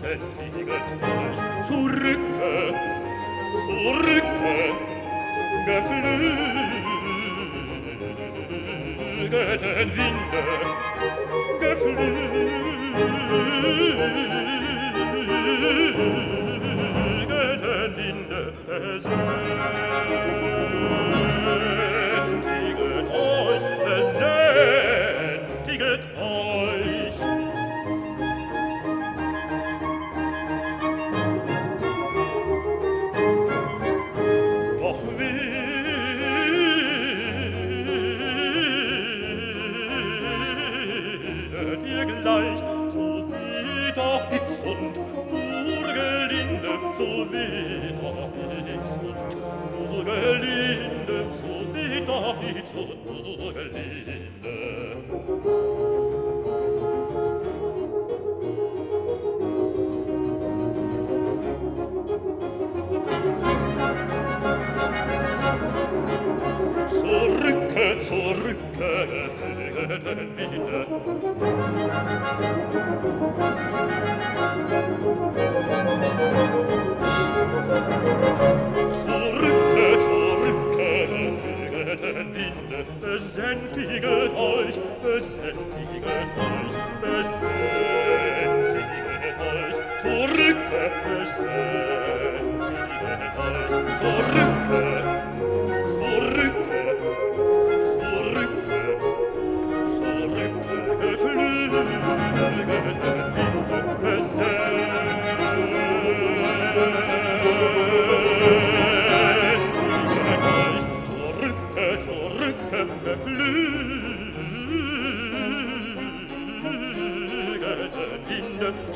besänftiget euch. Zurücke, zurücke, geflügelten Winde, geflügelten Winde, besänftiget euch, besänftiget euch. Doch wehet ihr gleich, so weht auch Hitz und Urgelinde, so weht auch Hitz und Urgelinde, so weht auch Hitz und Urgelinde. Zurücke, zurücke, geflügelten Winde. Zurücke, zurücke, geflügelten Winde, besänftiget euch, besänftiget euch, besänftiget euch. Zurücke, besänftiget euch, zurücke, zurücke, zurücke, zurücke, geflügelten Winde, besänftiget euch. Zurücke, zurücke, geflügelten Winde,